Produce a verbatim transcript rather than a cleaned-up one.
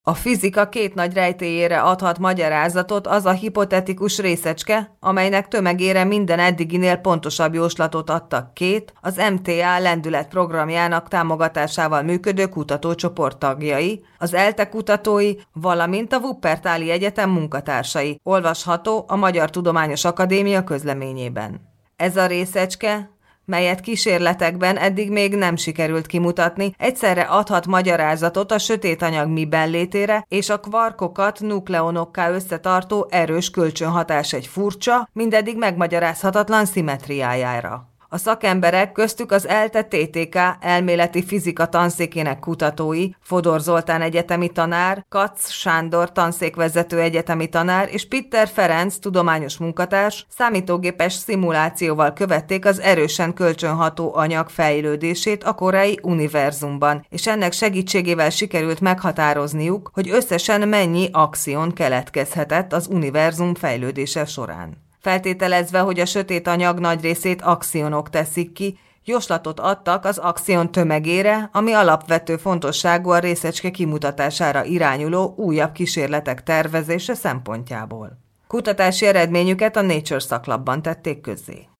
A fizika két nagy rejtélyére adhat magyarázatot az a hipotetikus részecske, amelynek tömegére minden eddiginél pontosabb jóslatot adtak két, az em té á lendületprogramjának támogatásával működő kutatócsoport tagjai, az ELTE kutatói, valamint a Wuppertali Egyetem munkatársai, olvasható a Magyar Tudományos Akadémia közleményében. Ez a részecske, melyet kísérletekben eddig még nem sikerült kimutatni, egyszerre adhat magyarázatot a sötét anyag miben létére és a kvarkokat nukleonokká összetartó erős kölcsönhatás egy furcsa, mindeddig megmagyarázhatatlan szimmetriájára. A szakemberek, köztük az ELTE té té ká elméleti fizika tanszékének kutatói, Fodor Zoltán egyetemi tanár, Katz Sándor tanszékvezető egyetemi tanár és Pitter Ferenc tudományos munkatárs számítógépes szimulációval követték az erősen kölcsönható anyag fejlődését a korai univerzumban, és ennek segítségével sikerült meghatározniuk, hogy összesen mennyi axion keletkezhetett az univerzum fejlődése során. Feltételezve, hogy a sötét anyag nagy részét axionok teszik ki, jóslatot adtak az axion tömegére, ami alapvető fontosságú a részecske kimutatására irányuló újabb kísérletek tervezése szempontjából. Kutatási eredményüket a Nature szaklapban tették közzé.